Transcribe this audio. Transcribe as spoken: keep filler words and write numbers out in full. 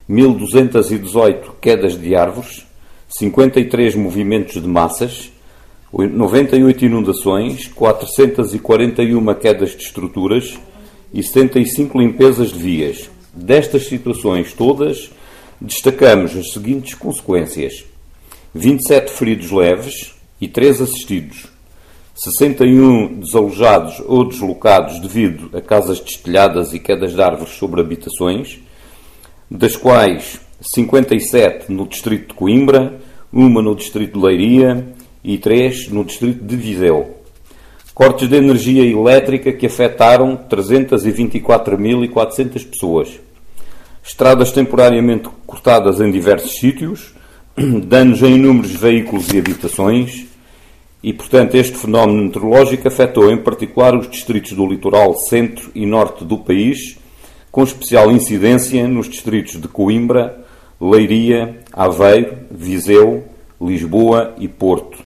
mil duzentas e dezoito quedas de árvores, cinquenta e três movimentos de massas, noventa e oito inundações, quatrocentas e quarenta e uma quedas de estruturas e setenta e cinco limpezas de vias. Destas situações todas, destacamos as seguintes consequências: vinte e sete feridos leves e três assistidos, sessenta e um desalojados ou deslocados devido a casas destelhadas e quedas de árvores sobre habitações, das quais cinquenta e sete no distrito de Coimbra, uma no distrito de Leiria e três no distrito de Viseu. Cortes de energia elétrica que afetaram trezentas e vinte e quatro mil e quatrocentas pessoas. Estradas temporariamente cortadas em diversos sítios, danos em inúmeros veículos e habitações, e, portanto, este fenómeno meteorológico afetou em particular os distritos do litoral centro e norte do país, com especial incidência nos distritos de Coimbra, Leiria, Aveiro, Viseu, Lisboa e Porto.